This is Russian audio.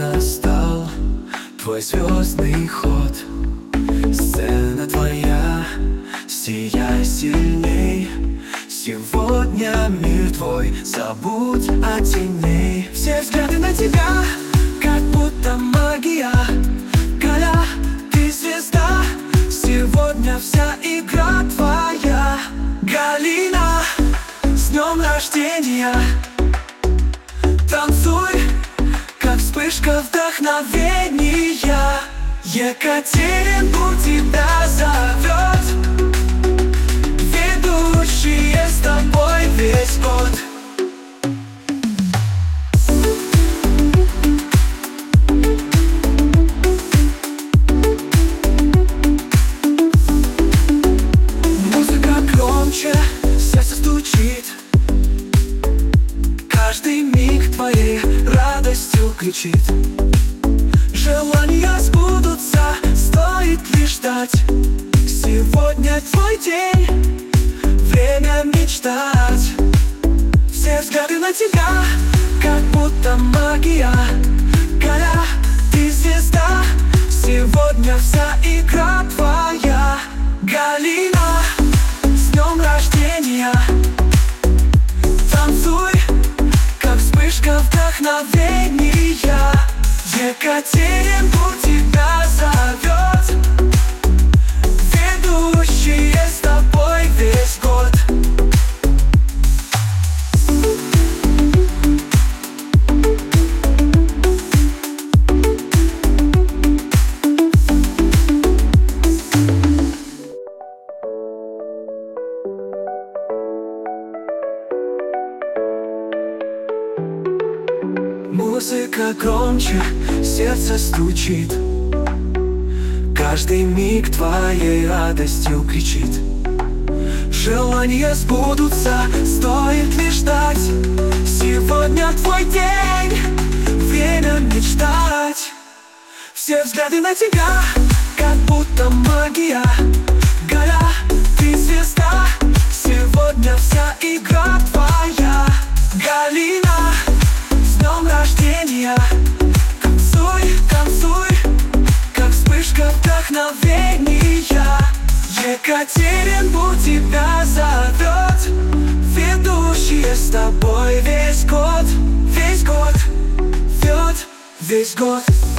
настал твой звездный ход. Сцена твоя, сияй сильней. Сегодня мир твой, забудь о теней. Все взгляды на тебя, как будто магия. Галя, ты звезда, сегодня вся игра твоя. Галина, с днем рождения. Танцуй, как вспышка вдохновения. Екатеринбург тебя зовет. Ведущие с тобой весь год. Музыка громче, сердце стучит. Каждый миг твоей радостью кричит. Желания сбудутся, стоит лишь ждать. Сегодня твой день, время мечтать. Все взгляды на тебя, как будто магия. Галя, ты звезда, сегодня вся игра твоя. Галина, с днем рождения. Танцуй, как вспышка вдохновения. Екатеринбург тебя зовет. Ведущие с тобой весь год. Музыка громче, сердце стучит. Каждый миг твоей радостью кричит. Желания сбудутся, стоит лишь ждать. Сегодня твой день, время мечтать. Все взгляды на тебя, как будто магия. Галя, ты звезда, сегодня вся игра твоя. Галина, с днем рождения. Танцуй, танцуй, как вспышка вдохновения. Екатеринбург тебя зовет. Ведущие с тобой весь год. Весь год, весь год.